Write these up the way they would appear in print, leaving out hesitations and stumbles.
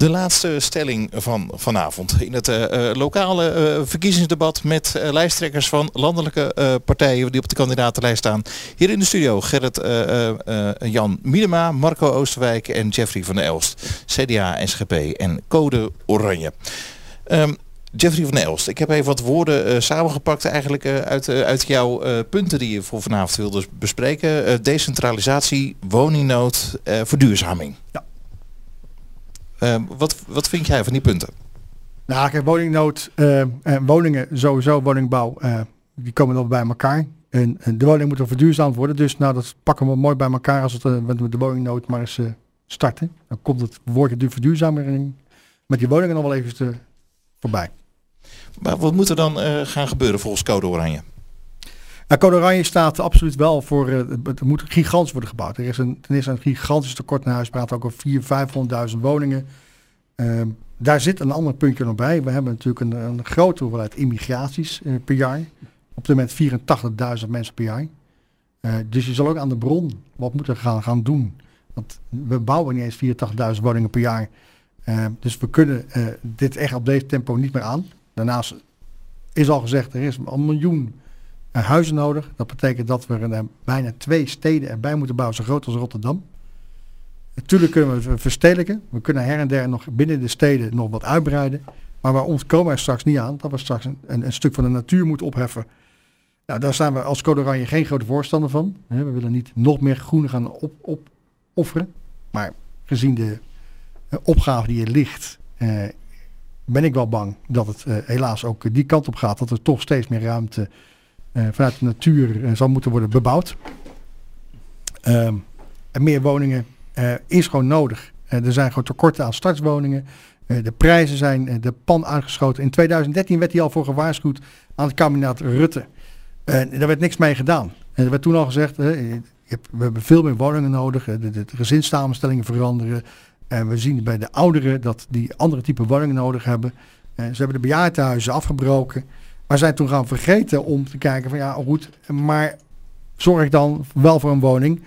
De laatste stelling van vanavond in het lokale verkiezingsdebat met lijsttrekkers van landelijke partijen die op de kandidatenlijst staan. Hier in de studio Gerrit Jan Miedema, Marco Oosterwijk en Jeffrey van der Elst. CDA, SGP en Code Oranje. Jeffrey van der Elst, ik heb even wat woorden samengepakt eigenlijk uit jouw punten die je voor vanavond wilde bespreken. Decentralisatie, woningnood, verduurzaming. Ja. Wat vind jij van die punten? Nou, kijk, woningnood en woningen, sowieso woningbouw, die komen dan bij elkaar. En de woning moet dan verduurzaamd worden. Dus nou, dat pakken we mooi bij elkaar als we met de woningnood maar eens starten. Dan komt het woordje de verduurzaming met die woningen nog wel even voorbij. Maar wat moet er dan gaan gebeuren volgens Code Oranje? Code Oranje staat absoluut wel voor, het moet gigantisch worden gebouwd. Er is een gigantisch tekort naar huis, we praten ook over 400.000, 500.000 woningen. Daar zit een ander puntje nog bij. We hebben natuurlijk een grote hoeveelheid immigraties per jaar. Op dit moment 84.000 mensen per jaar. Dus je zal ook aan de bron wat moeten gaan doen. Want we bouwen niet eens 84.000 woningen per jaar. Dus we kunnen dit echt op deze tempo niet meer aan. Daarnaast is al gezegd, er is 1 miljoen huizen nodig. Dat betekent dat we er bijna 2 steden erbij moeten bouwen, zo groot als Rotterdam. Natuurlijk kunnen we verstedelijken. We kunnen her en der nog binnen de steden nog wat uitbreiden. Maar bij ons komen we er straks niet aan dat we straks een stuk van de natuur moeten opheffen. Nou, daar zijn we als Code Oranje geen grote voorstander van. We willen niet nog meer groen gaan opofferen. Maar gezien de opgave die er ligt, ben ik wel bang dat het helaas ook die kant op gaat. Dat er toch steeds meer ruimte vanuit de natuur zal moeten worden bebouwd. En meer woningen is gewoon nodig. Er zijn gewoon tekorten aan startswoningen. De prijzen zijn de pan uitgeschoten. In 2013 werd hij al voor gewaarschuwd aan het kabinet Rutte. Daar werd niks mee gedaan. Er werd toen al gezegd, we hebben veel meer woningen nodig. De gezinssamenstellingen veranderen. We zien bij de ouderen dat die andere type woningen nodig hebben. Ze hebben de bejaardenhuizen afgebroken. Maar zijn toen gaan vergeten om te kijken van ja goed, maar zorg dan wel voor een woning.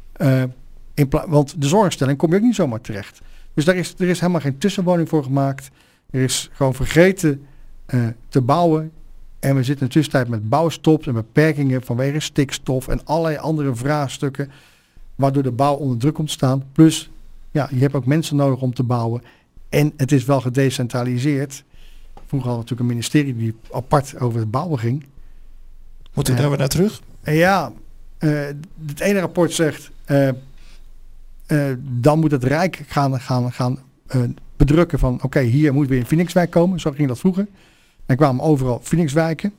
Want de zorgstelling kom je ook niet zomaar terecht. Dus er is helemaal geen tussenwoning voor gemaakt. Er is gewoon vergeten te bouwen. En we zitten in de tussentijd met bouwstops en beperkingen vanwege stikstof en allerlei andere vraagstukken. Waardoor de bouw onder druk komt te staan. Plus, ja, je hebt ook mensen nodig om te bouwen. En het is wel gedecentraliseerd. Vroeger had natuurlijk een ministerie die apart over het bouwen ging. Moeten we daar weer naar terug? Ja, het ene rapport zegt, dan moet het Rijk gaan bedrukken van oké, hier moet weer een Phoenixwijk komen. Zo ging dat vroeger. En kwamen overal Phoenixwijken.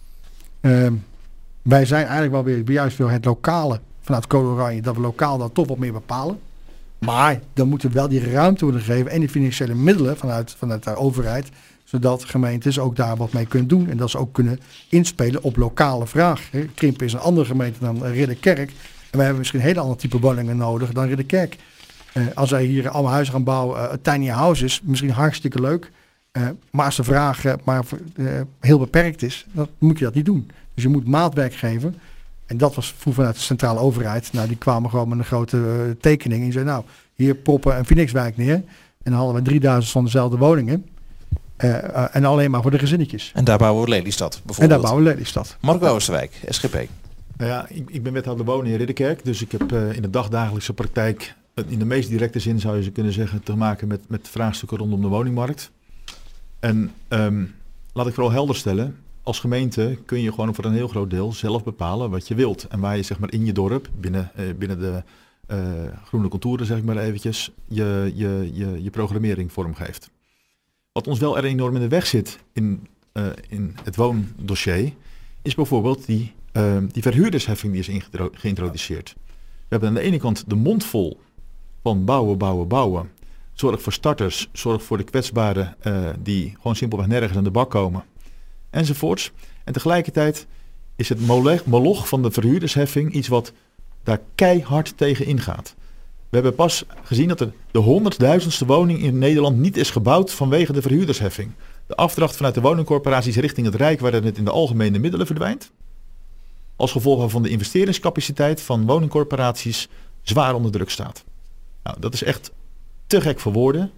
Wij zijn eigenlijk wel weer juist weer het lokale vanuit Code Oranje, dat we lokaal dan toch wat meer bepalen. Maar dan moeten wel die ruimte worden gegeven en de financiële middelen vanuit de overheid, zodat gemeentes ook daar wat mee kunnen doen. En dat ze ook kunnen inspelen op lokale vraag. Krimpen is een andere gemeente dan Ridderkerk. En wij hebben misschien een hele ander type woningen nodig dan Ridderkerk. Als wij hier allemaal huizen gaan bouwen, tiny houses, misschien hartstikke leuk. Maar als de vraag heel beperkt is, dan moet je dat niet doen. Dus je moet maatwerk geven. En dat was vroeger vanuit de centrale overheid. Nou, die kwamen gewoon met een grote tekening. En die zeiden, nou, hier proppen een Phoenixwijk neer. En dan hadden we 3000 van dezelfde woningen. En alleen maar voor de gezinnetjes. En daar bouwen we Lelystad bijvoorbeeld. En daar bouwen we Lelystad. Marco Oosterwijk, SGP. Nou ja, ik ben wethouder wonen in Ridderkerk. Dus ik heb in de dagdagelijkse praktijk, in de meest directe zin zou je kunnen zeggen, te maken met vraagstukken rondom de woningmarkt. En laat ik vooral helder stellen, als gemeente kun je gewoon voor een heel groot deel zelf bepalen wat je wilt. En waar je zeg maar in je dorp, binnen de groene contouren zeg ik maar eventjes, je programmering vormgeeft. Wat ons wel er enorm in de weg zit in het woondossier, is bijvoorbeeld die verhuurdersheffing die is geïntroduceerd. We hebben aan de ene kant de mond vol van bouwen. Zorg voor starters, zorg voor de kwetsbaren die gewoon simpelweg nergens aan de bak komen. Enzovoorts. En tegelijkertijd is het moloch van de verhuurdersheffing iets wat daar keihard tegen ingaat. We hebben pas gezien dat de 100.000ste woning in Nederland niet is gebouwd vanwege de verhuurdersheffing. De afdracht vanuit de woningcorporaties richting het Rijk, waar het in de algemene middelen verdwijnt. Als gevolg waarvan de investeringscapaciteit van woningcorporaties zwaar onder druk staat. Nou, dat is echt te gek voor woorden.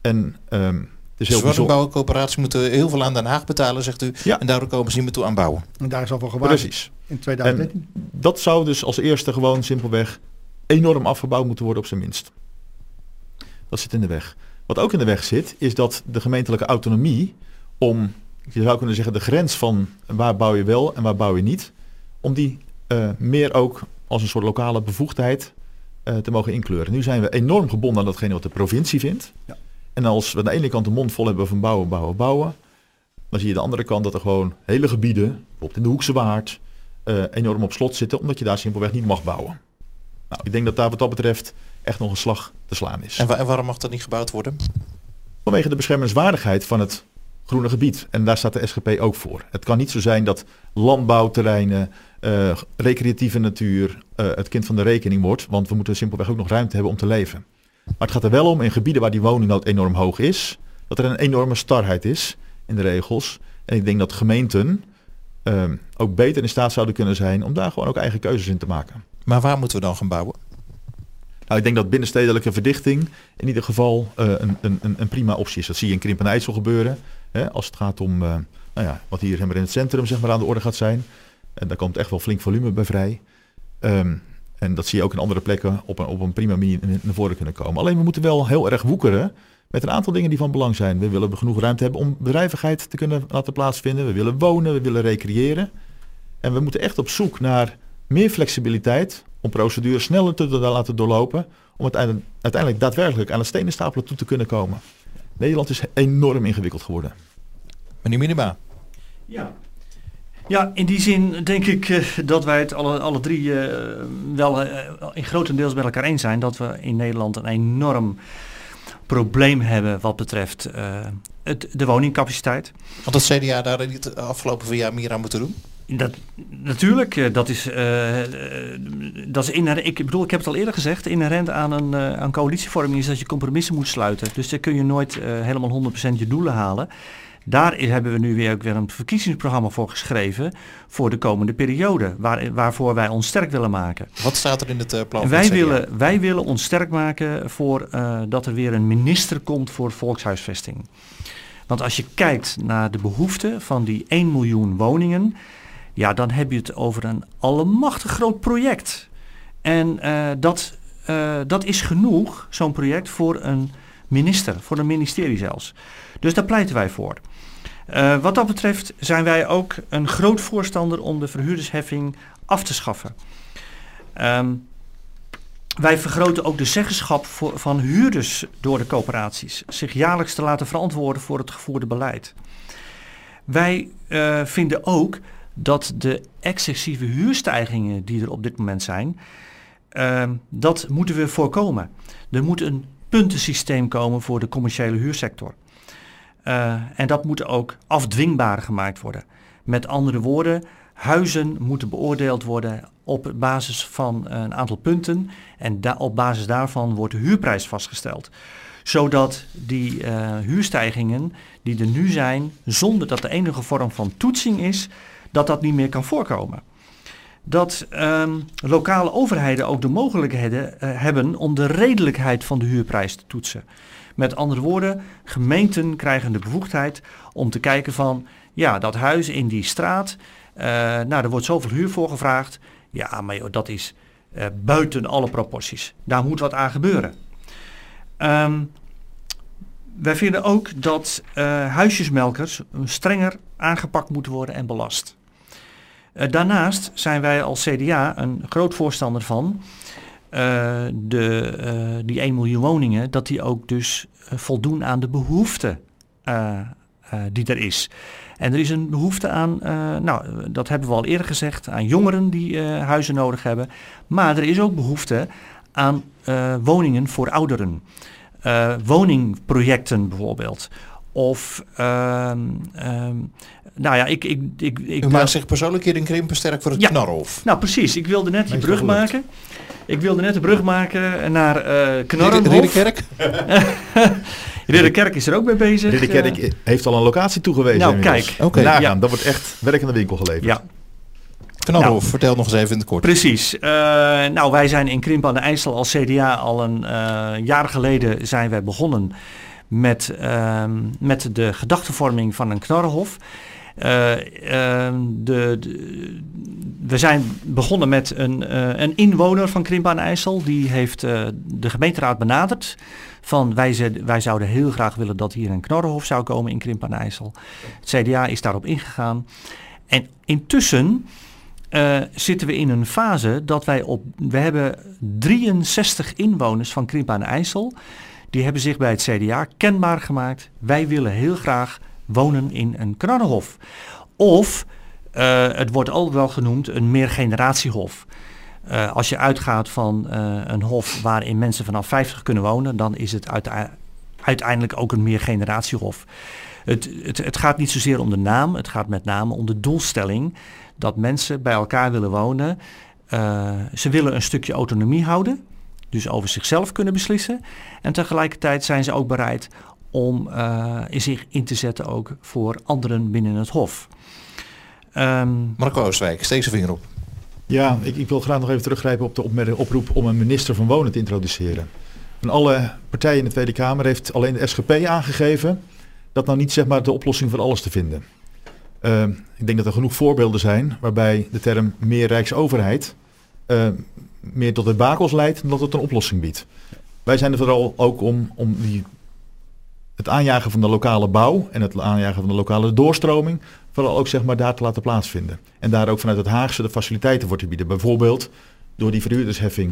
En het is heel bijzonder. woningbouwcoöperaties moeten heel veel aan Den Haag betalen, zegt u. Ja. En daardoor komen ze niet meer toe aan bouwen. En daar is al voor gewaarschuwd. Precies. In 2013. En dat zou dus als eerste gewoon simpelweg enorm afgebouwd moeten worden op zijn minst. Dat zit in de weg. Wat ook in de weg zit, is dat de gemeentelijke autonomie om, je zou kunnen zeggen, de grens van waar bouw je wel en waar bouw je niet, om die meer ook als een soort lokale bevoegdheid te mogen inkleuren. Nu zijn we enorm gebonden aan datgene wat de provincie vindt. Ja. En als we aan de ene kant de mond vol hebben van bouwen, dan zie je de andere kant dat er gewoon hele gebieden, bijvoorbeeld in de Hoekse Waard, enorm op slot zitten, omdat je daar simpelweg niet mag bouwen. Nou, ik denk dat daar wat dat betreft echt nog een slag te slaan is. En waarom mag dat niet gebouwd worden? Vanwege de beschermingswaardigheid van het groene gebied. En daar staat de SGP ook voor. Het kan niet zo zijn dat landbouwterreinen, recreatieve natuur het kind van de rekening wordt. Want we moeten simpelweg ook nog ruimte hebben om te leven. Maar het gaat er wel om in gebieden waar die woningnood enorm hoog is, dat er een enorme starheid is in de regels. En ik denk dat gemeenten ook beter in staat zouden kunnen zijn om daar gewoon ook eigen keuzes in te maken. Maar waar moeten we dan gaan bouwen? Nou, ik denk dat binnenstedelijke verdichting in ieder geval een prima optie is. Dat zie je in Krimpen en IJssel gebeuren. Hè, als het gaat om wat hier in het centrum zeg maar, aan de orde gaat zijn. En daar komt echt wel flink volume bij vrij. En dat zie je ook in andere plekken op een prima manier naar voren kunnen komen. Alleen we moeten wel heel erg woekeren met een aantal dingen die van belang zijn. We willen genoeg ruimte hebben om bedrijvigheid te kunnen laten plaatsvinden. We willen wonen, we willen recreëren. En we moeten echt op zoek naar meer flexibiliteit om procedures sneller te laten doorlopen, om uiteindelijk daadwerkelijk aan het stenen stapelen toe te kunnen komen. Nederland is enorm ingewikkeld geworden. Meneer Minima. Ja, in die zin denk ik dat wij het alle drie wel in grotendeels met elkaar eens zijn dat we in Nederland een enorm probleem hebben wat betreft de woningcapaciteit. Want het CDA daar niet de afgelopen 4 jaar meer aan moeten doen? Natuurlijk, dat is inherent. Ik heb het al eerder gezegd, inherent aan coalitievorming is dat je compromissen moet sluiten. Dus daar kun je nooit helemaal 100% je doelen halen. Daar hebben we nu weer ook weer een verkiezingsprogramma voor geschreven voor de komende periode, waarvoor wij ons sterk willen maken. Wat staat er in het plan? Wij willen ons sterk maken voor dat er weer een minister komt voor volkshuisvesting. Want als je kijkt naar de behoeften van die 1 miljoen woningen, ja, dan heb je het over een allemachtig groot project. En dat is genoeg, zo'n project, voor een minister, voor een ministerie zelfs. Dus daar pleiten wij voor. Wat dat betreft zijn wij ook een groot voorstander om de verhuurdersheffing af te schaffen. Wij vergroten ook de zeggenschap van huurders door de coöperaties, zich jaarlijks te laten verantwoorden voor het gevoerde beleid. Wij vinden ook dat de excessieve huurstijgingen die er op dit moment zijn, dat moeten we voorkomen. Er moet een puntensysteem komen voor de commerciële huursector. En dat moet ook afdwingbaar gemaakt worden. Met andere woorden, huizen moeten beoordeeld worden op basis van een aantal punten. En op basis daarvan wordt de huurprijs vastgesteld. Zodat die huurstijgingen die er nu zijn, zonder dat er enige vorm van toetsing is, dat niet meer kan voorkomen. Dat lokale overheden ook de mogelijkheden hebben om de redelijkheid van de huurprijs te toetsen. Met andere woorden, gemeenten krijgen de bevoegdheid om te kijken van, ja, dat huis in die straat, er wordt zoveel huur voor gevraagd. Ja, maar joh, dat is buiten alle proporties. Daar moet wat aan gebeuren. Wij vinden ook dat huisjesmelkers strenger aangepakt moeten worden en belast. Daarnaast zijn wij als CDA een groot voorstander van die 1 miljoen woningen, dat die ook dus voldoen aan de behoefte die er is. En er is een behoefte aan, dat hebben we al eerder gezegd, aan jongeren die huizen nodig hebben. Maar er is ook behoefte aan woningen voor ouderen. Woningprojecten bijvoorbeeld. Of, U maakt zich persoonlijk hier in Krimpen sterk voor het Knarrenhof. Nou precies, ik wilde net die brug maken. Ik wilde net de brug maken naar Knarrenhof. Ridderkerk? Ridderkerk is er ook mee bezig. Ridderkerk heeft al een locatie toegewezen. Nou kijk. Okay. Dat wordt echt werk in de winkel geleverd. Knarhof, vertel nog eens even in het kort. Precies. Wij zijn in Krimpen aan de IJssel als CDA al een jaar geleden zijn wij begonnen met de gedachtevorming van een Knarhof. We zijn begonnen met een inwoner van Krimpen aan de IJssel. Die heeft de gemeenteraad benaderd. Van wij zouden heel graag willen dat hier een Knarhof zou komen in Krimpen aan de IJssel. Het CDA is daarop ingegaan. En intussen zitten we in een fase dat we hebben 63 inwoners van Krimpen aan de IJssel. Die hebben zich bij het CDA kenbaar gemaakt. Wij willen heel graag wonen in een Knarhof. Of, het wordt ook wel genoemd, een meergeneratiehof. Als je uitgaat van een hof waarin mensen vanaf 50 kunnen wonen, dan is het uiteindelijk ook een meergeneratiehof. Het gaat niet zozeer om de naam, het gaat met name om de doelstelling dat mensen bij elkaar willen wonen. Ze willen een stukje autonomie houden, dus over zichzelf kunnen beslissen. En tegelijkertijd zijn ze ook bereid om zich in te zetten ook voor anderen binnen het hof. Marco Oostwijk, steek zijn vinger op. Ja, ik wil graag nog even teruggrijpen op de oproep om een minister van Wonen te introduceren. Van alle partijen in de Tweede Kamer heeft alleen de SGP aangegeven dat nou niet zeg maar de oplossing voor alles te vinden. Ik denk dat er genoeg voorbeelden zijn waarbij de term meer rijksoverheid meer tot debakels leidt dan dat het een oplossing biedt. Wij zijn er vooral ook om het aanjagen van de lokale bouw en het aanjagen van de lokale doorstroming vooral ook zeg maar daar te laten plaatsvinden. En daar ook vanuit het Haagse de faciliteiten voor te bieden. Bijvoorbeeld door die verhuurdersheffing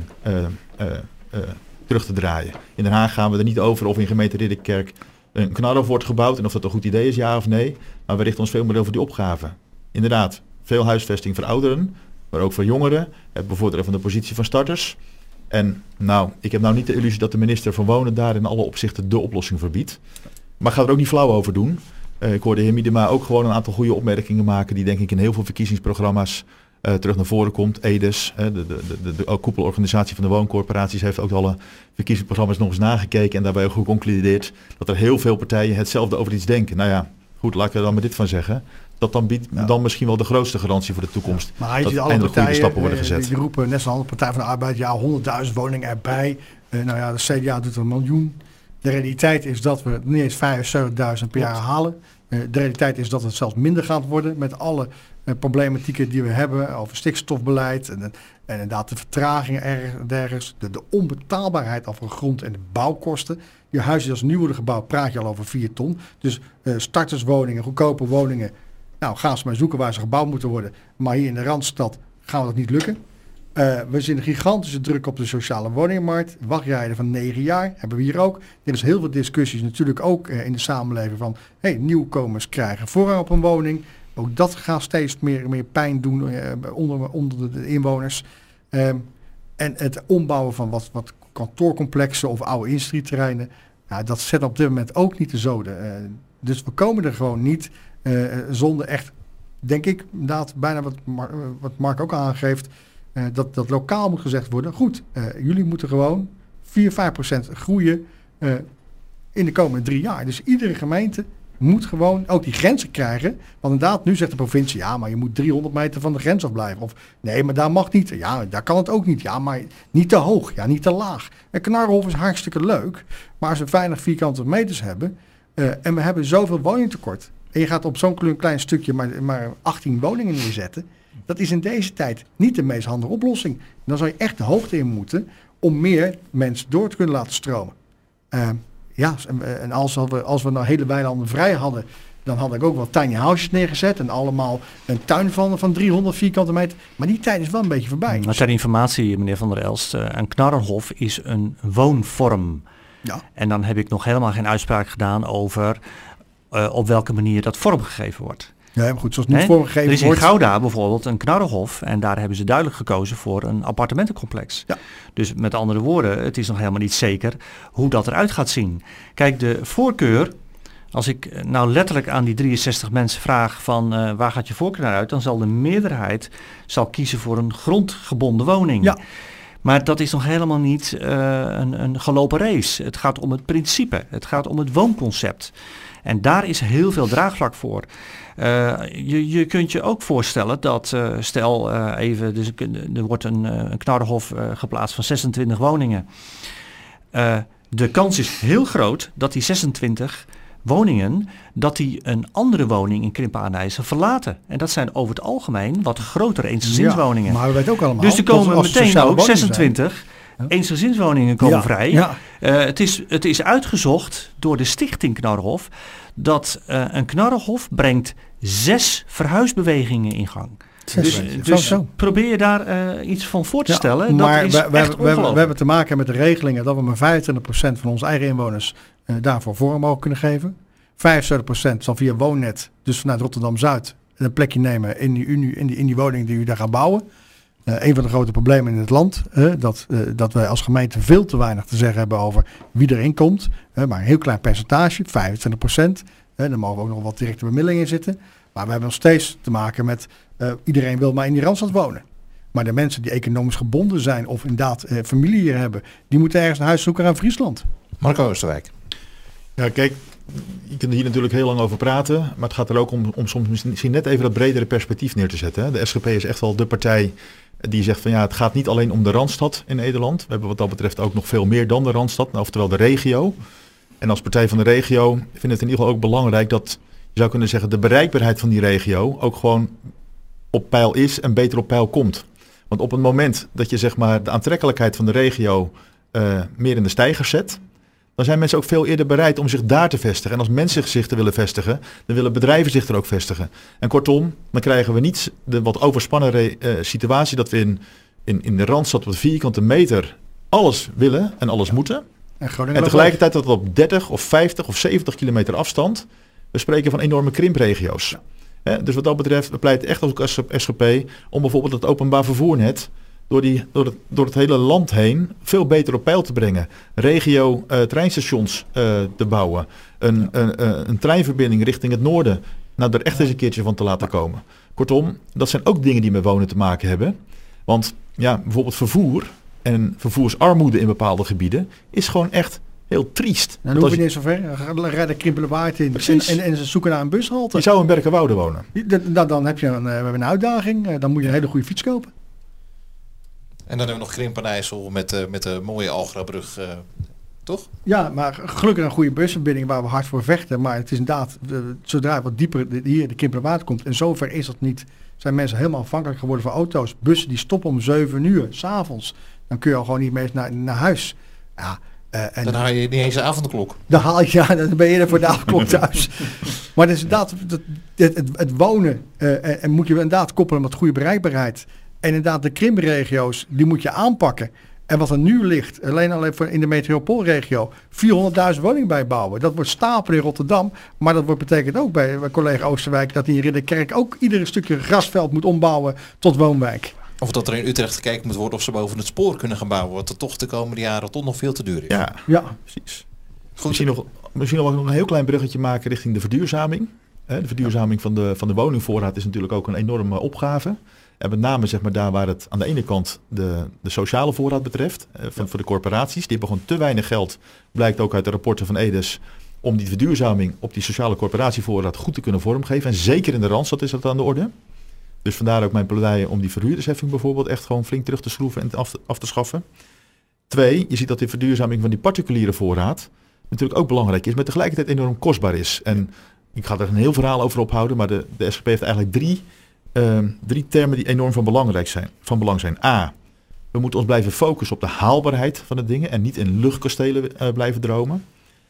terug te draaien. In Den Haag gaan we er niet over of in gemeente Ridderkerk een Knarhof wordt gebouwd en of dat een goed idee is, ja of nee. Maar we richten ons veel meer over die opgave. Inderdaad, veel huisvesting voor ouderen, maar ook voor jongeren. Het bevorderen van de positie van starters. En ik heb nou niet de illusie dat de minister van Wonen daar in alle opzichten de oplossing voor biedt. Maar ik ga er ook niet flauw over doen. Ik hoorde de heer Miedema ook gewoon een aantal goede opmerkingen maken die denk ik in heel veel verkiezingsprogramma's terug naar voren komt. EDES, de koepelorganisatie van de wooncorporaties, heeft ook alle verkiezingsprogramma's nog eens nagekeken en daarbij ook geconcludeerd dat er heel veel partijen hetzelfde over iets denken. Nou ja, goed, laat ik er dan maar dit van zeggen. Dat dan biedt dan misschien wel de grootste garantie voor de toekomst. Ja. Maar dat alle eindelijk partijen, goede stappen worden gezet. Die roepen, net zoals de Partij van de Arbeid, 100.000 woningen erbij. De CDA doet er 1 miljoen. De realiteit is dat we niet eens 75.000 per jaar halen. De realiteit is dat het zelfs minder gaat worden met alle problematieken die we hebben over stikstofbeleid en inderdaad de vertragingen ergens, de onbetaalbaarheid over grond en de bouwkosten. Je huis is als nieuw worden gebouwd, praat je al over 4 ton. Dus starterswoningen, goedkope woningen, gaan ze maar zoeken waar ze gebouwd moeten worden. Maar hier in de Randstad gaan we dat niet lukken. We zien een gigantische druk op de sociale woningmarkt. Wachtrijden van 9 jaar hebben we hier ook. Er is heel veel discussies natuurlijk ook in de samenleving van nieuwkomers krijgen voorrang op een woning. Ook dat gaat steeds meer pijn doen onder de inwoners. En het ombouwen van wat kantoorcomplexen of oude industrieterreinen, dat zet op dit moment ook niet de zoden. Dus we komen er gewoon niet zonder echt, denk ik, inderdaad bijna wat Mark ook aangeeft, dat lokaal moet gezegd worden. Goed, jullie moeten gewoon 4-5% groeien in de komende 3 jaar. Dus iedere gemeente moet gewoon ook die grenzen krijgen. Want inderdaad, nu zegt de provincie, ja, maar je moet 300 meter van de grens afblijven. Of nee, maar daar mag niet. Ja, daar kan het ook niet. Ja, maar niet te hoog. Ja, niet te laag. Een Knarhof is hartstikke leuk. Maar als we weinig vierkante meters hebben en we hebben zoveel woningtekort. En je gaat op zo'n klein stukje maar 18 woningen neerzetten. Dat is in deze tijd niet de meest handige oplossing. Dan zou je echt de hoogte in moeten om meer mensen door te kunnen laten stromen. En als we nou hele weilanden vrij hadden, dan had ik ook wel tiny houses neergezet en allemaal een tuin van 300 vierkante meter. Maar die tijd is wel een beetje voorbij. Maar ter informatie, meneer Van der Elst, een Knarhof is een woonvorm. Ja. En dan heb ik nog helemaal geen uitspraak gedaan over op welke manier dat vormgegeven wordt. Ja, maar goed, zoals het niet vormgegeven wordt. Er is in Gouda bijvoorbeeld een Knarhof en daar hebben ze duidelijk gekozen voor een appartementencomplex. Ja. Dus met andere woorden, het is nog helemaal niet zeker hoe dat eruit gaat zien. Kijk, de voorkeur, als ik nou letterlijk aan die 63 mensen vraag van waar gaat je voorkeur naar uit, dan zal de meerderheid kiezen voor een grondgebonden woning. Ja. Maar dat is nog helemaal niet een gelopen race. Het gaat om het principe. Het gaat om het woonconcept. En daar is heel veel draagvlak voor. Je kunt je ook voorstellen dat, dus er wordt een knarrenhof geplaatst van 26 woningen. De kans is heel groot dat die 26 woningen, dat die een andere woning in Krimpen-Aanhijsen verlaten. En dat zijn over het algemeen wat grotere eensgezinswoningen. Ja, maar we weten ook allemaal. Dus er komen meteen ook 26 eensgezinswoningen komen vrij. Ja. Het is uitgezocht door de stichting Knarrenhof dat een Knarrenhof brengt 6 verhuisbewegingen in gang. Dus probeer je daar iets van voor te stellen. Maar dat is echt ongelooflijk. we hebben te maken met de regelingen dat we maar 25% van onze eigen inwoners daarvoor vorm mogen kunnen geven. 75% zal via Woonnet, dus vanuit Rotterdam-Zuid, een plekje nemen in die woning die u daar gaat bouwen. Een van de grote problemen in het land, dat wij als gemeente veel te weinig te zeggen hebben over wie erin komt. Maar een heel klein percentage, 25%. Daar mogen ook nog wat directe bemiddeling in zitten. Maar we hebben nog steeds te maken met iedereen wil maar in die Randstad wonen. Maar de mensen die economisch gebonden zijn of inderdaad familie hier hebben, die moeten ergens een huis zoeken aan Friesland. Marco Oosterwijk. Ja, kijk, je kunt er hier natuurlijk heel lang over praten. Maar het gaat er ook om soms misschien net even dat bredere perspectief neer te zetten. Hè. De SGP is echt wel de partij die zegt van ja, het gaat niet alleen om de Randstad in Nederland. We hebben wat dat betreft ook nog veel meer dan de Randstad, oftewel de regio. En als partij van de regio vind ik het in ieder geval ook belangrijk dat, je zou kunnen zeggen, de bereikbaarheid van die regio ook gewoon op peil is en beter op peil komt. Want op het moment dat je zeg maar de aantrekkelijkheid van de regio meer in de stijgers zet, dan zijn mensen ook veel eerder bereid om zich daar te vestigen. En als mensen zich te willen vestigen, dan willen bedrijven zich er ook vestigen. En kortom, dan krijgen we niet de wat overspannen situatie dat we in de Randstad op de vierkante meter alles willen en alles moeten. En tegelijkertijd dat we op 30 of 50 of 70 kilometer afstand, we spreken van enorme krimpregio's. Ja. Dus wat dat betreft, we pleiten echt als SGP om bijvoorbeeld het openbaar vervoernet door het hele land heen veel beter op peil te brengen. Regio treinstations te bouwen. Een treinverbinding richting het noorden. Nou, er echt eens een keertje van te laten komen. Kortom, dat zijn ook dingen die met wonen te maken hebben. Want ja, bijvoorbeeld vervoer en vervoersarmoede in bepaalde gebieden is gewoon echt heel triest. Nou, dan hoef je niet zo ver. Rijden Krimpelen-Waard in en ze zoeken naar een bushalte. Je zou in Berkenwoude wonen. Dan heb je een uitdaging. Dan moet je een hele goede fiets kopen. En dan hebben we nog Krimpen-IJssel met de mooie Algrabrug, toch? Ja, maar gelukkig een goede busverbinding waar we hard voor vechten. Maar het is inderdaad, zodra wat dieper hier de Krimpelerwaard komt, en zover is dat niet, zijn mensen helemaal afhankelijk geworden van auto's. Bussen die stoppen om 7 uur, 's avonds. Dan kun je al gewoon niet meer naar huis. Ja, dan haal je niet eens de avondklok. Dan ben je er voor de avondklok thuis. Maar het is inderdaad het wonen en moet je inderdaad koppelen met goede bereikbaarheid. En inderdaad, de krimpregio's, die moet je aanpakken. En wat er nu ligt, alleen voor in de metropoolregio, 400.000 woningen bijbouwen. Dat wordt stapelen in Rotterdam. Maar dat betekent ook bij collega Oosterwijk dat hij in Ridderkerk ook ieder stukje grasveld moet ombouwen tot woonwijk. Of dat er in Utrecht gekeken moet worden of ze boven het spoor kunnen gaan bouwen. Wat er toch de komende jaren toch nog veel te duur is. Ja. Precies. Misschien nog een heel klein bruggetje maken richting de verduurzaming. De verduurzaming van de woningvoorraad is natuurlijk ook een enorme opgave. En met name zeg maar daar waar het aan de ene kant de sociale voorraad betreft, voor de corporaties. Die hebben gewoon te weinig geld, blijkt ook uit de rapporten van Edes, om die verduurzaming op die sociale corporatievoorraad goed te kunnen vormgeven. En zeker in de Randstad is dat aan de orde. Dus vandaar ook mijn pleidooi om die verhuurdersheffing bijvoorbeeld echt gewoon flink terug te schroeven en af te schaffen. 2, je ziet dat die verduurzaming van die particuliere voorraad natuurlijk ook belangrijk is, maar tegelijkertijd enorm kostbaar is. En ik ga er een heel verhaal over ophouden, maar de SGP heeft eigenlijk drie termen die enorm van belang zijn. A, we moeten ons blijven focussen op de haalbaarheid van de dingen en niet in luchtkastelen blijven dromen.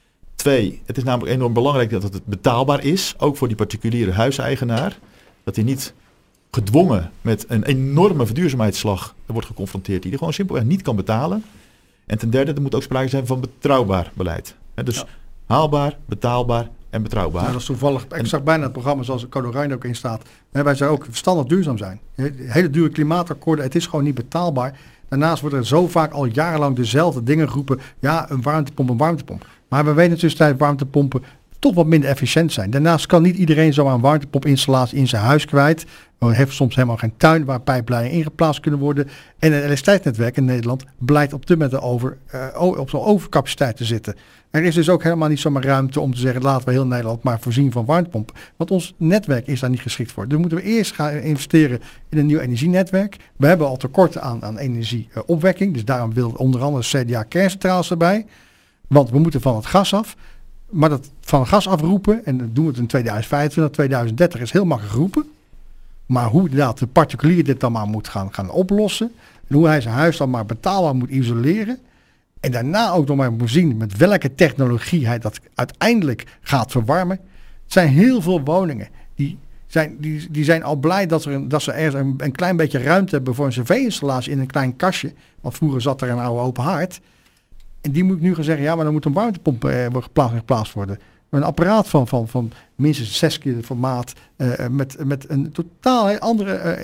2, het is namelijk enorm belangrijk dat het betaalbaar is, ook voor die particuliere huiseigenaar. Dat hij niet gedwongen met een enorme verduurzaamheidsslag wordt geconfronteerd die hij gewoon simpelweg niet kan betalen. En ten derde, er moet ook sprake zijn van betrouwbaar beleid. Dus haalbaar, betaalbaar en betrouwbaar. Nou, dat is toevallig exact bijna het programma zoals Code Oranje ook in staat. Wij zijn ook verstandig duurzaam zijn. Hele dure klimaatakkoorden, het is gewoon niet betaalbaar. Daarnaast worden er zo vaak al jarenlang dezelfde dingen geroepen. Ja, een warmtepomp. Maar we weten tussentijd warmtepompen toch wat minder efficiënt zijn. Daarnaast kan niet iedereen zomaar een warmtepompinstallatie in zijn huis kwijt. We heeft soms helemaal geen tuin waar pijplijnen ingeplaatst kunnen worden. En het elektriciteitsnetwerk in Nederland blijkt op dit moment op zo'n overcapaciteit te zitten. Er is dus ook helemaal niet zomaar ruimte om te zeggen, laten we heel Nederland maar voorzien van warmtepompen. Want ons netwerk is daar niet geschikt voor. Dus moeten we eerst gaan investeren in een nieuw energienetwerk. We hebben al tekorten aan energieopwekking. Dus daarom wil onder andere CDA kerncentrales erbij. Want we moeten van het gas af. Maar dat van het gas afroepen, en dan doen we het in 2025, 2030, is heel makkelijk geroepen. Maar hoe inderdaad de particulier dit dan maar moet gaan oplossen. En hoe hij zijn huis dan maar betaalbaar moet isoleren. En daarna ook nog maar moet zien met welke technologie hij dat uiteindelijk gaat verwarmen. Het zijn heel veel woningen. Die zijn al blij dat ze ergens een klein beetje ruimte hebben voor een cv-installatie in een klein kastje. Want vroeger zat er een oude open haard. En die moet ik nu gaan zeggen, ja, maar dan moet een warmtepomp geplaatst worden. Een apparaat van minstens 6 keer het formaat. Met een totaal andere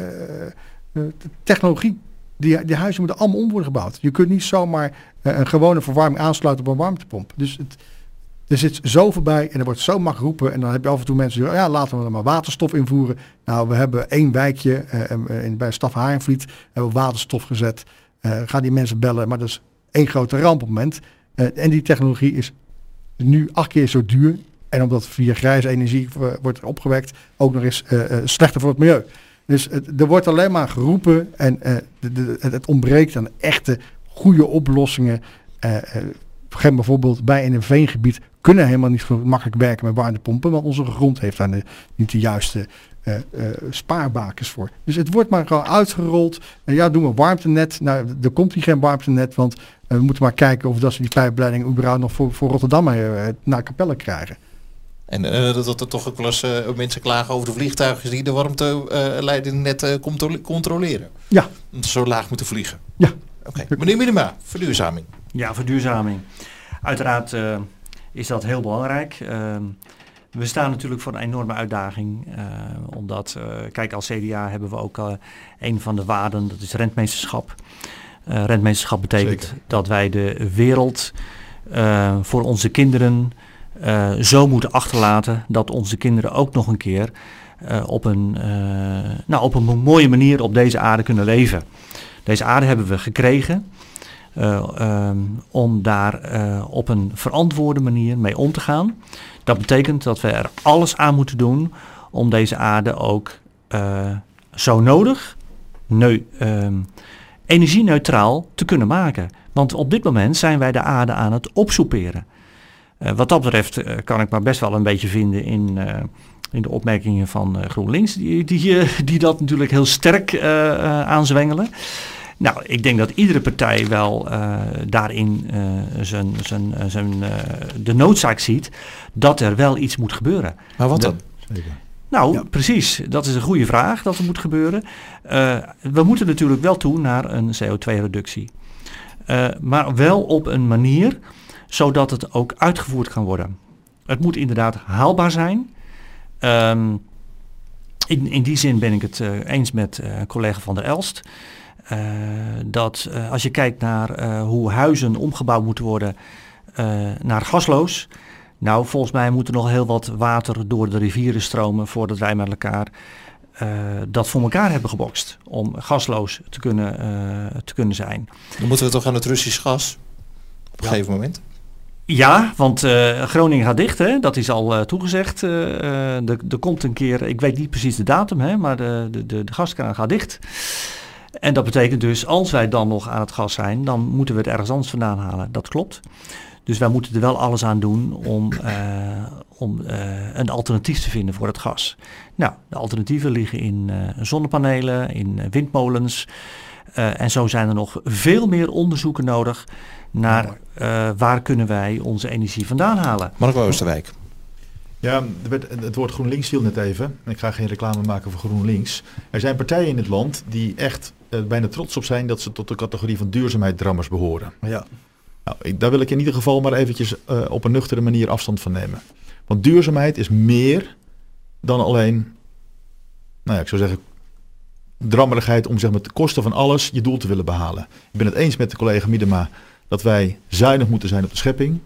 technologie. Die huizen moeten allemaal om worden gebouwd. Je kunt niet zomaar een gewone verwarming aansluiten op een warmtepomp. Dus er zit zoveel bij en er wordt zo makkelijk geroepen. En dan heb je af en toe mensen die zeggen, ja, laten we er maar waterstof invoeren. Nou, we hebben 1 wijkje bij Staf Harenvliet hebben we waterstof gezet. Gaan die mensen bellen, maar dat is 1 grote ramp op het moment. En die technologie is nu 8 keer zo duur. En omdat via grijze energie wordt opgewekt, ook nog eens slechter voor het milieu. Dus er wordt alleen maar geroepen en het ontbreekt aan echte goede oplossingen. Bijvoorbeeld bij in een veengebied kunnen helemaal niet zo makkelijk werken met warmtepompen, want onze grond heeft daar niet de juiste spaarbakens voor. Dus het wordt maar gewoon uitgerold. Ja, doen we warmtenet. Nou, er komt hier geen warmtenet, want we moeten maar kijken of dat ze die pijpleiding überhaupt nog voor Rotterdam naar Capelle krijgen. En dat er toch ook wel eens mensen klagen over de vliegtuigen die de warmteleiding net controleren. Ja. Omdat ze zo laag moeten vliegen. Ja. Oké. Meneer Minema, verduurzaming. Ja, verduurzaming. Uiteraard is dat heel belangrijk. We staan natuurlijk voor een enorme uitdaging. Omdat, kijk, als CDA hebben we ook een van de waarden, dat is rentmeesterschap. Rentmeesterschap betekent Zeker. Dat wij de wereld voor onze kinderen zo moeten achterlaten dat onze kinderen ook nog een keer op een mooie manier op deze aarde kunnen leven. Deze aarde hebben we gekregen om daar op een verantwoorde manier mee om te gaan. Dat betekent dat we er alles aan moeten doen om deze aarde ook zo nodig energie-neutraal te kunnen maken. Want op dit moment zijn wij de aarde aan het opsoeperen. Wat dat betreft kan ik maar best wel een beetje vinden in de opmerkingen van GroenLinks, die dat natuurlijk heel sterk aanzwengelen. Nou, ik denk dat iedere partij wel daarin de noodzaak ziet dat er wel iets moet gebeuren. Maar wat dan? Nou, ja. Precies. Dat is een goede vraag dat er moet gebeuren. We moeten natuurlijk wel toe naar een CO2-reductie. Maar wel op een manier zodat het ook uitgevoerd kan worden. Het moet inderdaad haalbaar zijn. In die zin ben ik het eens met collega Van der Elst. Dat als je kijkt naar hoe huizen omgebouwd moeten worden naar gasloos. Nou, volgens mij moet er nog heel wat water door de rivieren stromen voordat wij met elkaar dat voor elkaar hebben gebokst. Om gasloos te kunnen zijn. Dan moeten we toch aan het Russisch gas op een gegeven moment? Ja, want Groningen gaat dicht, hè? Dat is al toegezegd. Er komt een keer, ik weet niet precies de datum, hè? Maar de gaskraan gaat dicht. En dat betekent dus, als wij dan nog aan het gas zijn, dan moeten we het ergens anders vandaan halen. Dat klopt. Dus wij moeten er wel alles aan doen om een alternatief te vinden voor het gas. Nou, de alternatieven liggen in zonnepanelen, in windmolens. En zo zijn er nog veel meer onderzoeken nodig naar waar kunnen wij onze energie vandaan halen. Marco Oosterwijk. Ja, het woord GroenLinks viel net even. Ik ga geen reclame maken voor GroenLinks. Er zijn partijen in het land die echt bijna trots op zijn dat ze tot de categorie van duurzaamheidsdrammers behoren. Ja. Nou, daar wil ik in ieder geval maar eventjes op een nuchtere manier afstand van nemen. Want duurzaamheid is meer dan alleen, ik zou zeggen, drammerigheid om zeg maar ten koste van alles je doel te willen behalen. Ik ben het eens met de collega Miedema dat wij zuinig moeten zijn op de schepping.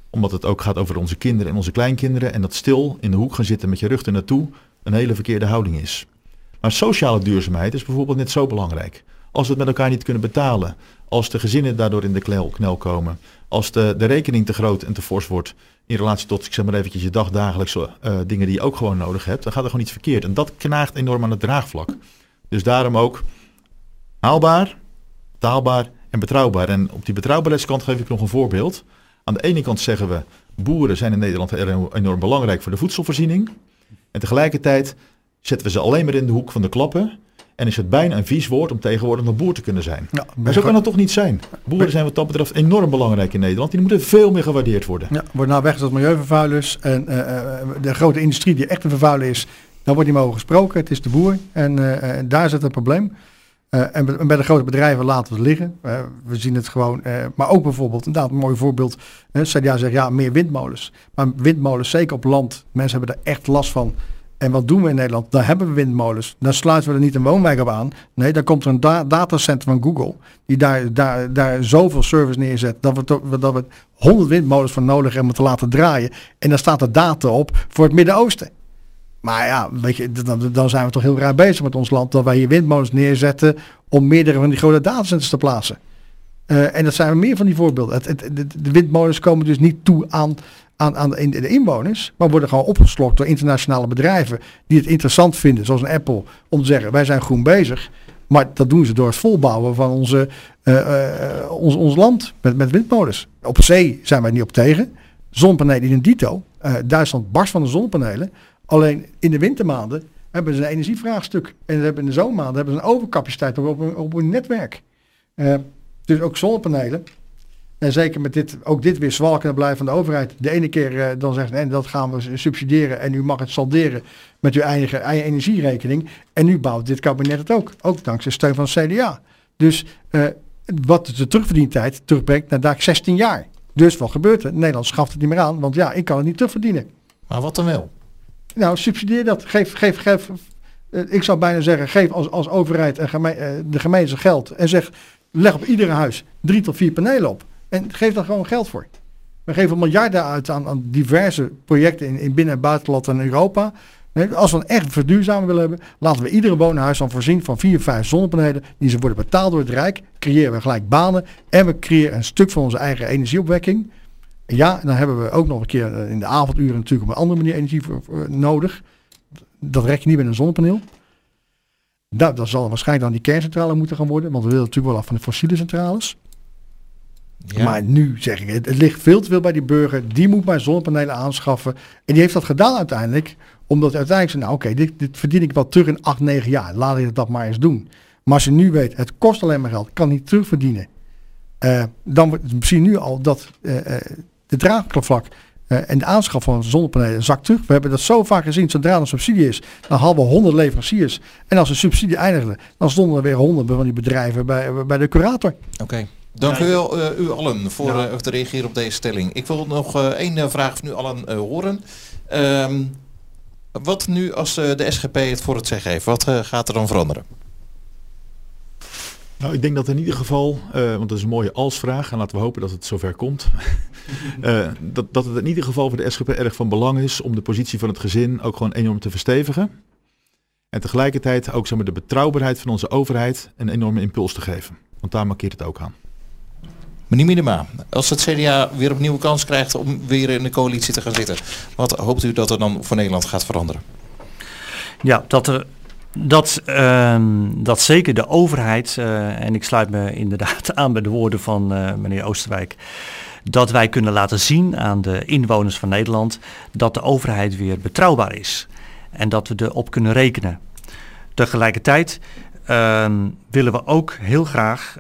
Omdat het ook gaat over onze kinderen en onze kleinkinderen. En dat stil in de hoek gaan zitten met je rug er naartoe een hele verkeerde houding is. Maar sociale duurzaamheid is bijvoorbeeld net zo belangrijk. Als we het met elkaar niet kunnen betalen. Als de gezinnen daardoor in de knel komen. Als de rekening te groot en te fors wordt. In relatie tot, ik zeg maar eventjes, je dagdagelijkse dingen die je ook gewoon nodig hebt. Dan gaat er gewoon iets verkeerd. En dat knaagt enorm aan het draagvlak. Dus daarom ook haalbaar, betaalbaar en betrouwbaar. En op die betrouwbaarheidskant geef ik nog een voorbeeld. Aan de ene kant zeggen we, boeren zijn in Nederland enorm belangrijk voor de voedselvoorziening. En tegelijkertijd zetten we ze alleen maar in de hoek van de klappen. En is het bijna een vies woord om tegenwoordig nog boer te kunnen zijn. Ja, maar zo kan het toch niet zijn. Boeren zijn wat dat betreft enorm belangrijk in Nederland. Die moeten veel meer gewaardeerd worden. Ja, wordt nou weg als milieuvervuilers. En de grote industrie die echt een vervuiler is, dan wordt niet mogen gesproken. Het is de boer. En daar zit een probleem. En bij de grote bedrijven laten we het liggen. We zien het gewoon. Maar ook bijvoorbeeld, inderdaad een mooi voorbeeld. CDA zegt ja, meer windmolens. Maar windmolens, zeker op land. Mensen hebben er echt last van. En wat doen we in Nederland? Dan hebben we windmolens. Dan sluiten we er niet een woonwijk op aan. Nee, dan komt er een datacenter van Google. Die daar zoveel service neerzet. Dat we 100 windmolens voor nodig hebben om te laten draaien. En dan staat er data op voor het Midden-Oosten. Maar ja, weet je, dan zijn we toch heel raar bezig met ons land. Dat wij hier windmolens neerzetten om meerdere van die grote datacenters te plaatsen. En dat zijn meer van die voorbeelden. De windmolens komen dus niet toe aan de inwoners, maar worden gewoon opgeslokt door internationale bedrijven die het interessant vinden, zoals een Apple, om te zeggen wij zijn groen bezig. Maar dat doen ze door het volbouwen van ons land met windmolens. Op zee zijn wij niet op tegen. Zonnepanelen in een dito. Duitsland barst van de zonnepanelen. Alleen in de wintermaanden hebben ze een energievraagstuk. En in de zomermaanden hebben ze een overcapaciteit op hun netwerk. Dus ook zonnepanelen. En zeker met dit weer zwalkende blijven van de overheid. De ene keer dan zegt en dat gaan we subsidiëren en u mag het salderen met uw eigen energierekening. En nu bouwt dit kabinet het ook. Ook dankzij steun van het CDA. Dus wat de terugverdientijd terugbrengt naar 16 jaar. Dus wat gebeurt er? Nederland schaft het niet meer aan, want ja, ik kan het niet terugverdienen. Maar wat dan wel? Nou, subsidieer dat. Geef ik zou bijna zeggen, geef als overheid en de gemeente geld en zeg, leg op iedere huis 3 tot 4 panelen op. En geef daar gewoon geld voor. We geven miljarden uit aan diverse projecten in binnen- en buitenland en Europa. Als we een echt verduurzaming willen hebben, laten we iedere woonhuis dan voorzien van 4, 5 zonnepanelen. Die ze worden betaald door het Rijk. Creëren we gelijk banen. En we creëren een stuk van onze eigen energieopwekking. En ja, dan hebben we ook nog een keer in de avonduren natuurlijk op een andere manier energie nodig. Dat rek je niet met een zonnepaneel. Dat zal waarschijnlijk dan die kerncentrale moeten gaan worden. Want we willen natuurlijk wel af van de fossiele centrales. Ja. Maar nu zeg ik, het ligt veel te veel bij die burger. Die moet maar zonnepanelen aanschaffen. En die heeft dat gedaan uiteindelijk. Omdat uiteindelijk zei, nou oké, dit verdien ik wel terug in 8, 9 jaar. Laat ik dat maar eens doen. Maar als je nu weet, het kost alleen maar geld. Kan niet terugverdienen. Dan zie je nu al dat de draagvlak en de aanschaf van zonnepanelen zakt terug. We hebben dat zo vaak gezien. Zodra er een subsidie is, dan hadden we 100 leveranciers. En als de subsidie eindigde, dan stonden er weer 100 van die bedrijven bij de curator. Oké. Dank u wel, u allen, voor te reageren op deze stelling. Ik wil nog één vraag van u allen horen. Wat nu als de SGP het voor het zeggen heeft? Wat gaat er dan veranderen? Nou, ik denk dat in ieder geval, want dat is een mooie als-vraag en laten we hopen dat het zover komt. Dat het in ieder geval voor de SGP erg van belang is om de positie van het gezin ook gewoon enorm te verstevigen. En tegelijkertijd ook de betrouwbaarheid van onze overheid een enorme impuls te geven. Want daar markeert het ook aan. Meneer Minema, als het CDA weer opnieuw kans krijgt om weer in de coalitie te gaan zitten, wat hoopt u dat er dan voor Nederland gaat veranderen? Ja, dat zeker de overheid, en ik sluit me inderdaad aan bij de woorden van meneer Oosterwijk, dat wij kunnen laten zien aan de inwoners van Nederland dat de overheid weer betrouwbaar is en dat we erop kunnen rekenen. Tegelijkertijd willen we ook heel graag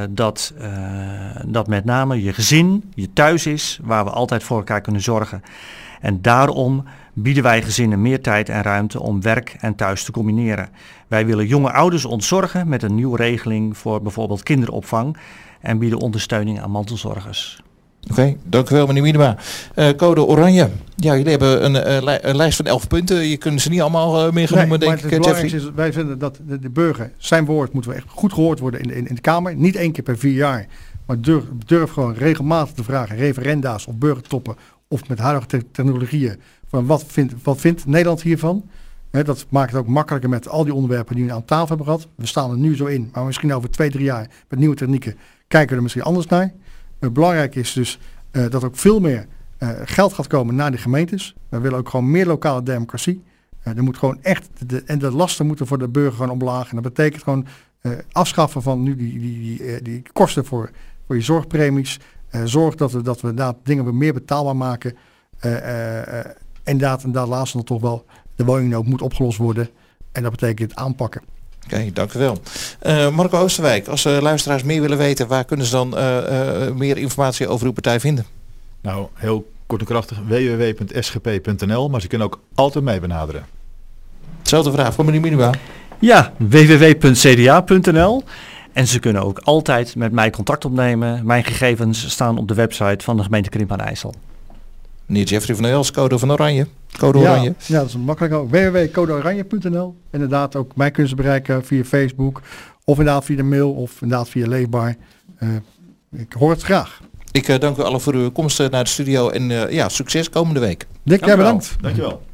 dat met name je gezin, je thuis is, waar we altijd voor elkaar kunnen zorgen. En daarom bieden wij gezinnen meer tijd en ruimte om werk en thuis te combineren. Wij willen jonge ouders ontzorgen met een nieuwe regeling voor bijvoorbeeld kinderopvang en bieden ondersteuning aan mantelzorgers. Oké, dank u wel meneer Minema. Code Oranje. Ja, jullie hebben een lijst van 11 punten. Je kunt ze niet allemaal meer gaan noemen, denk ik. Het belangrijkste is, wij vinden dat de burger, zijn woord moet wel echt goed gehoord worden in de Kamer. Niet 1 keer per 4 jaar, Maar durf gewoon regelmatig te vragen, referenda's of burgertoppen of met huidige technologieën, van wat vindt Nederland hiervan? Dat maakt het ook makkelijker met al die onderwerpen die we aan tafel hebben gehad. We staan er nu zo in, maar misschien over 2-3 jaar met nieuwe technieken kijken we er misschien anders naar. Belangrijk is dus dat ook veel meer geld gaat komen naar de gemeentes. We willen ook gewoon meer lokale democratie. Er moet gewoon echt, de lasten moeten voor de burger gewoon omlaag. En dat betekent gewoon afschaffen van nu die kosten voor je zorgpremies. Zorg dat we inderdaad dingen weer meer betaalbaar maken. Inderdaad laatst nog toch wel de woningnood moet opgelost worden. En dat betekent aanpakken. Oké, dank u wel. Marco Oosterwijk, als luisteraars meer willen weten, waar kunnen ze dan meer informatie over uw partij vinden? Nou, heel kort en krachtig, www.sgp.nl, maar ze kunnen ook altijd mij benaderen. Hetzelfde vraag voor meneer Minua. Ja, www.cda.nl. En ze kunnen ook altijd met mij contact opnemen. Mijn gegevens staan op de website van de gemeente Krimpen aan IJssel. Meneer Jeffrey van Els, Code van Oranje. Code Oranje. Ja, dat is makkelijk ook. www.codeoranje.nl. Inderdaad, ook mij kunnen ze bereiken via Facebook. Of inderdaad via de mail. Of inderdaad via Leefbaar. Ik hoor het graag. Ik dank u allen voor uw komst naar de studio. En succes komende week. Dick, jij bedankt. Dankjewel.